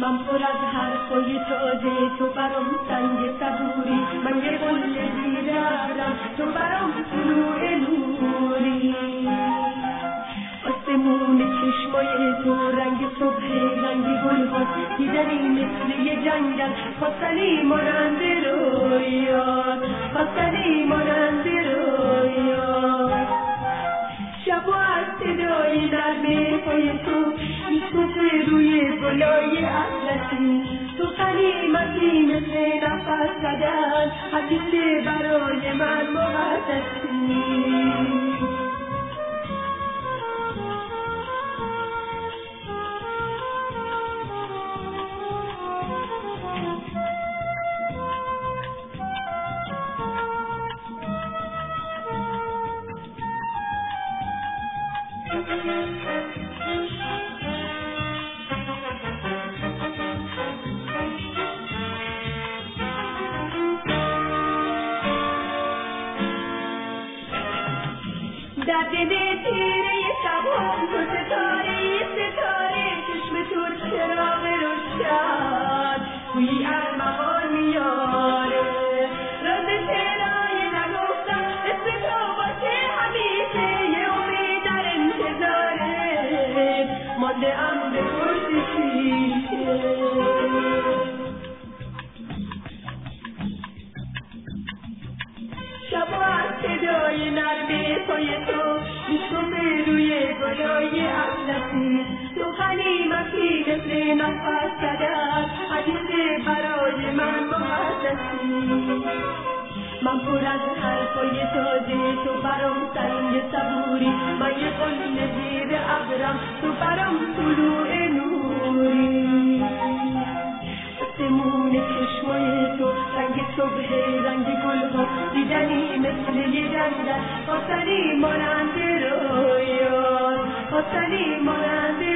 من پر از حرفای تازه، تو برام سنگ صبوری، من یه قله دیدم تو برام طلوع نوری. آسمون چشمای تو رنگ صبح، رنگ گل‌ها دیدنی مثل یه جنگل، خواستنی مانند رویا، خواستنی مانند رویا. شب و از صدای نرمه پای تو میشکفه روی گلای اطلسی، تو غنیمتی مثل نفس زدن، همیشه برای من مقدسی. در دل تیره شبان تو ستاره ستاره، چشم تور چراغ روشن گویی ارمغان میاره. راز شعرهای نگفتم اسم تو باشه همیشه، یه امید در انتظاره مانده ام به پشت شیشه. شب و از صدای نرمه پای تو میشکفه روی گلای اطلسی، تو غنیمتی مثل نفس زدن، همیشه برای من مقدسی. من پر از حرفای تازه، تو برام سنگ صبوری، من یه قله زیر ابرم، تو برام طلوع نوری. آسمون چشمای تو رنگ صبح، رنگ گل‌ها دیدنی مثل یه جنگل، خواستنی مانند رویا، خواستنی مانند